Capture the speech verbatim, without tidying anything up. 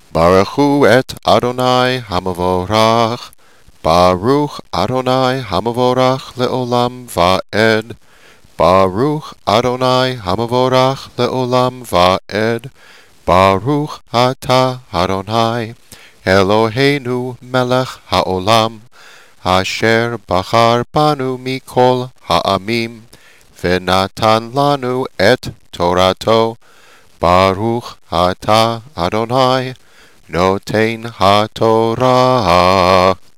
Baruch Hu et Adonai Hamavorach. Baruch Adonai Hamavorach leolam va'ed. Baruch Adonai Hamavorach leolam va'ed. Baruch atah Adonai Eloheinu melech haolam, asher bachar banu mikol ha'amim, v'natan lanu et Torato. Baruch atah Adonai noten haTorah.